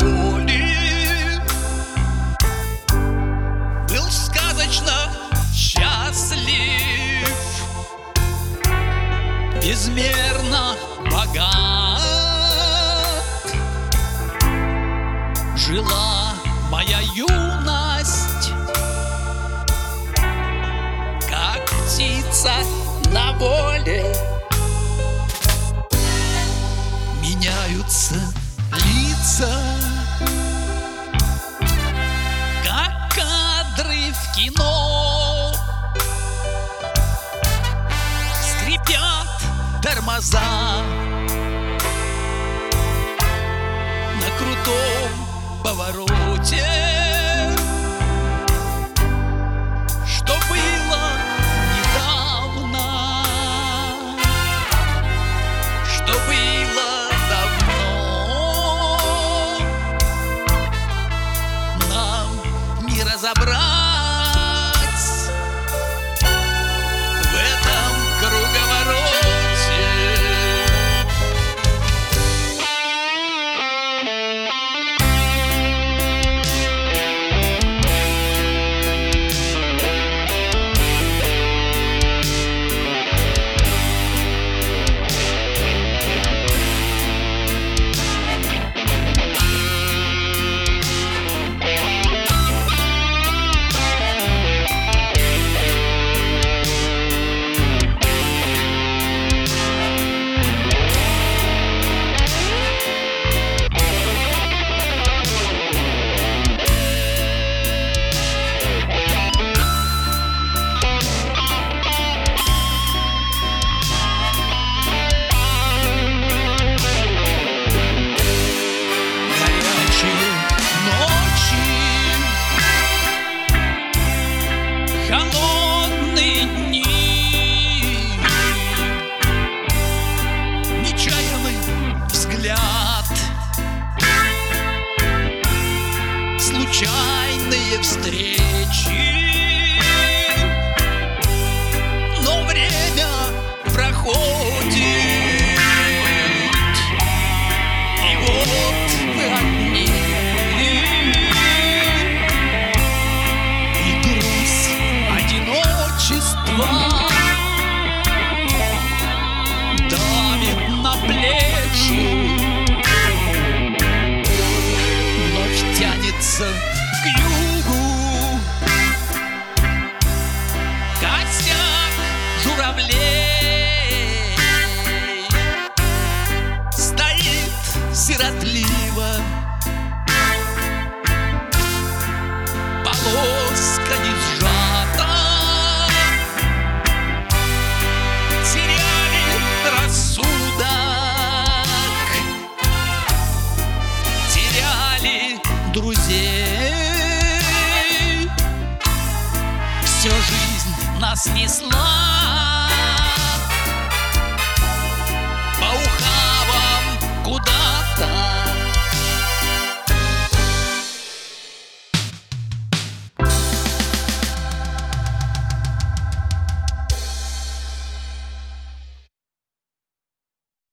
воли, был сказочно счастлив, безмерно богат. Жила моя юность, как птица на воле. Меняются лица, как кадры в кино. Скрипят тормоза на крутом повороте. Что было недавно, что было давно, нам не разобрать в этом круговороте. Холодные дни, нечаянный взгляд, случайные встречи, но время проходит, и вот мы одни. Давит на плечи, вновь тянется к югу костяк журавлей, стоит сиротливо, полоска не сжата. Друзей, всю жизнь нас несла.